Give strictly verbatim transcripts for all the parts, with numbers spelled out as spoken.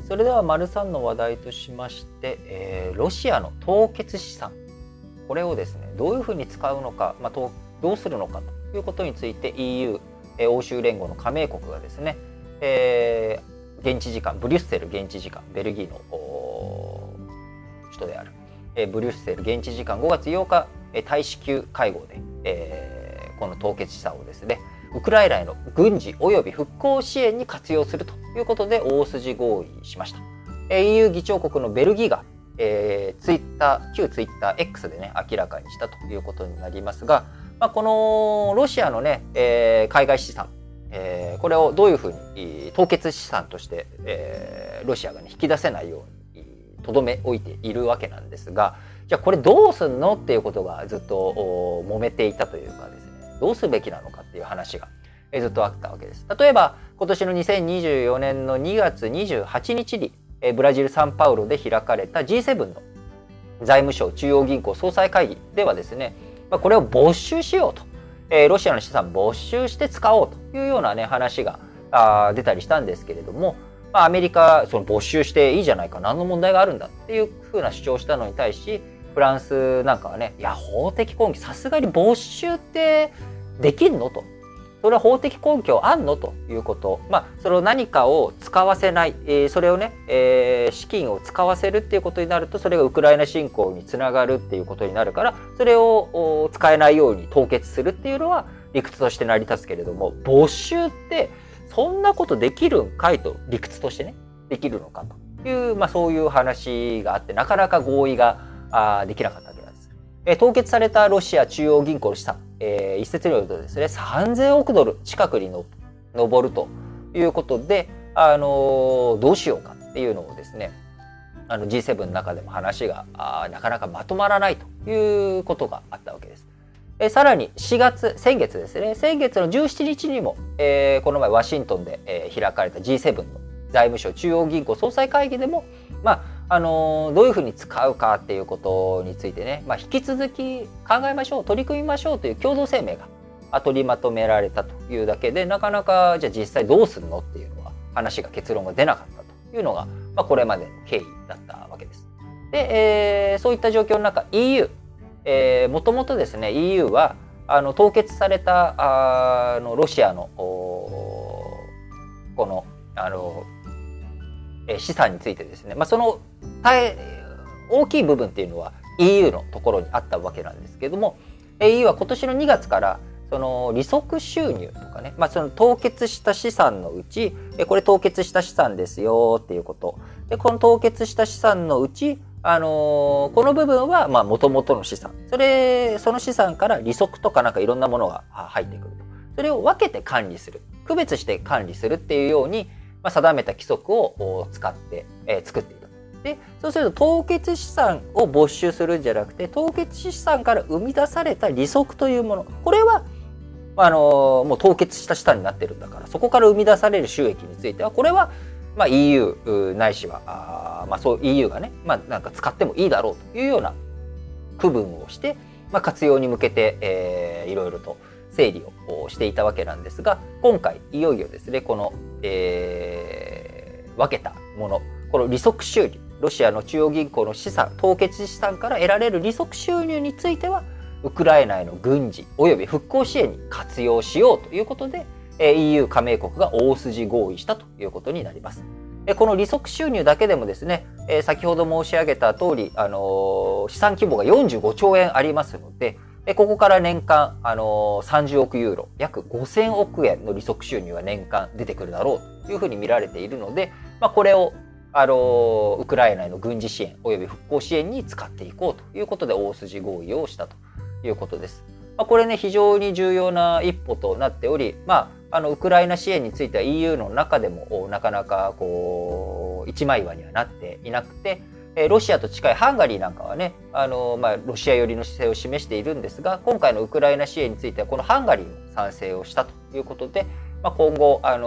それでは丸さんの話題としまして、えー、ロシアの凍結資産、これをですねどういうふうに使うのか、まあ、どうするのかということについて イーユー、えー、欧州連合の加盟国がですね、えー、現地時間ブリュッセル現地時間ベルギーの首都である、えー、ブリュッセル現地時間ごがつようか、えー、大使級会合で、えー、この凍結資産をですねウクライナへの軍事及び復興支援に活用するということで大筋合意しました。イーユー 議長国のベルギーが、えー、ツイッター、旧ツイッター X でね、明らかにしたということになりますが、まあ、このロシアのね、えー、海外資産、えー、これをどういうふうに凍結資産として、えー、ロシアがね、引き出せないようにとどめ置いているわけなんですが、じゃあこれどうすんのっていうことがずっと揉めていたというかですね、どうすべきなのかっていう話がずっとあったわけです。例えば今年のにせんにじゅうよねんのにがつにじゅうはちにちにブラジル・サンパウロで開かれた ジーセブン の財務省中央銀行総裁会議ではですね、これを没収しようと、ロシアの資産没収して使おうというようなね話が出たりしたんですけれども、アメリカその没収していいじゃないか、何の問題があるんだっていうふうな主張をしたのに対し、フランスなんかはね、いや法的根拠、さすがに没収ってできんのと、それは法的根拠あんのということ、まあそれを何かを使わせない、えー、それをね、えー、資金を使わせるっていうことになると、それがウクライナ侵攻につながるっていうことになるから、それを使えないように凍結するっていうのは理屈として成り立つけれども、没収ってそんなことできるんかいと、理屈としてねできるのかという、まあそういう話があって、なかなか合意があできなかったわけなんです。えー、凍結されたロシア中央銀行の資産、えー、一説によるとですね、さんぜんおくドル近くにの上るということで、あのー、どうしようかっていうのをですね、あの ジーセブン の中でも話があなかなかまとまらないということがあったわけです。えー、さらにしがつ、先月ですね、先月のじゅうしちにちにも、えー、この前ワシントンで、えー、開かれた ジーセブン の財務省中央銀行総裁会議でも、まああのー、どういうふうに使うかっていうことについてね、まあ、引き続き考えましょう、取り組みましょうという共同声明が取りまとめられたというだけで、なかなかじゃあ実際どうするのっていうのは話が結論が出なかったというのが、まあ、これまでの経緯だったわけです。で、えー、そういった状況の中 イーユー、えー、もともとですね イーユー はあの凍結されたあのロシアのこのあの資産についてですね、まあ、その大きい部分っていうのは イーユー のところにあったわけなんですけれども、 イーユー は今年のにがつからその利息収入とかね、まあ、その凍結した資産のうち、これ凍結した資産ですよっていうこと。で、この凍結した資産のうち、あのー、この部分はまあ元々の資産。それ、その資産から利息とかなんかいろんなものが入ってくると。それを分けて管理する。区別して管理するっていうように、まあ、定めた規則を使って、えー、作っていた。で、そうすると凍結資産を没収するんじゃなくて、凍結資産から生み出された利息というもの。これはあのもう凍結した資産になってるんだから、そこから生み出される収益についてはこれは、まあ、イーユー ないしはあ、まあ、そう イーユー がね、まあ、なんか使ってもいいだろうというような区分をして、まあ、活用に向けて、えー、いろいろと整理をしていたわけなんですが、今回いよいよですねこの、えー、分けたもの、この利息収入、ロシアの中央銀行の資産、凍結資産から得られる利息収入についてはウクライナへの軍事及び復興支援に活用しようということで、イーユー 加盟国が大筋合意したということになります。この利息収入だけでもですね、先ほど申し上げた通り、あの資産規模がよんじゅうごちょうえんありますので、ここから年間、あのさんじゅうおくユーロ、約ごせんおくえんの利息収入が年間出てくるだろうというふうに見られているので、まあ、これをあのウクライナへの軍事支援及び復興支援に使っていこうということで大筋合意をしたということです。まあ、これね非常に重要な一歩となっており、まあ、あのウクライナ支援については イーユー の中でもなかなかこう一枚岩にはなっていなくて、ロシアと近いハンガリーなんかはねあの、まあ、ロシア寄りの姿勢を示しているんですが、今回のウクライナ支援についてはこのハンガリーも賛成をしたということで、まあ、今後、あのー、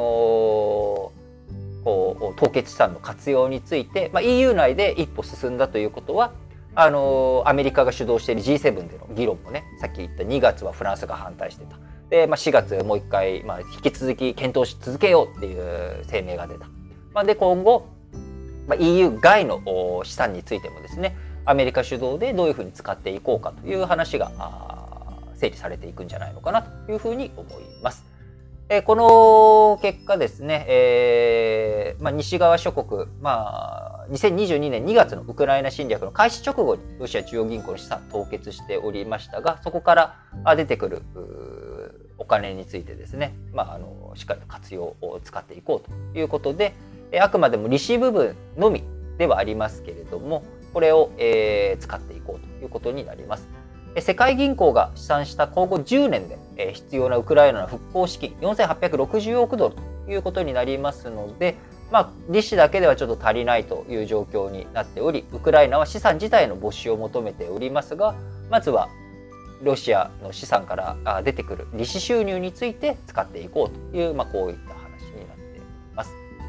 こう凍結資産の活用について、まあ、イーユー 内で一歩進んだということは、あのー、アメリカが主導している ジーセブン での議論もね、さっき言ったにがつはフランスが反対してた。で、まあ、しがつもう一回、まあ、引き続き検討し続けようっていう声明が出た。まあ、で、今後、 まあ、イーユー 外の資産についてもですね、アメリカ主導でどういうふうに使っていこうかという話が整理されていくんじゃないのかなというふうに思います。えー、この結果ですね、えーまあ、西側諸国、まあ、にせんにじゅうにねんにがつのウクライナ侵略の開始直後にロシア中央銀行の資産凍結しておりましたが、そこから出てくるお金についてですね、まあ、あのしっかりと活用を使っていこうということで、あくまでも利子部分のみではありますけれども、これを、えー、使っていこうということになります。世界銀行が試算した今後じゅうねんで必要なウクライナの復興資金よんせんはっぴゃくろくじゅうおくドルということになりますので、まあ、利子だけではちょっと足りないという状況になっており、ウクライナは資産自体の没収を求めておりますが、まずはロシアの資産から出てくる利子収入について使っていこうという、まあ、こういった話になっています。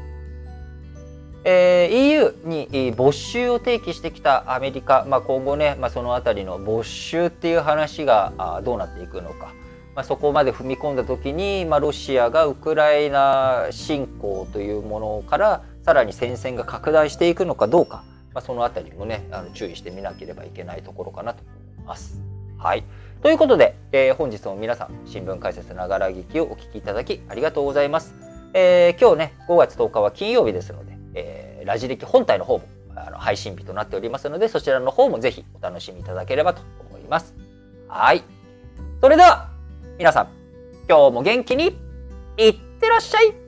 えー、イーユー に没収を提起してきたアメリカ、まあ、今後ね、まあ、そのあたりの没収っていう話がどうなっていくのか、まあ、そこまで踏み込んだ時に、まあ、ロシアがウクライナ侵攻というものからさらに戦線が拡大していくのかどうか、まあ、そのあたりもね、あの注意してみなければいけないところかなと思います。はい。ということで、えー、本日も皆さん新聞解説ながら聞きをお聞きいただきありがとうございます。えー、今日ねごがつとおかは金曜日ですので、えー、ラジ歴本体の方もあの配信日となっておりますので、そちらの方もぜひお楽しみいただければと思います。はい。それでは皆さん今日も元気にいってらっしゃい。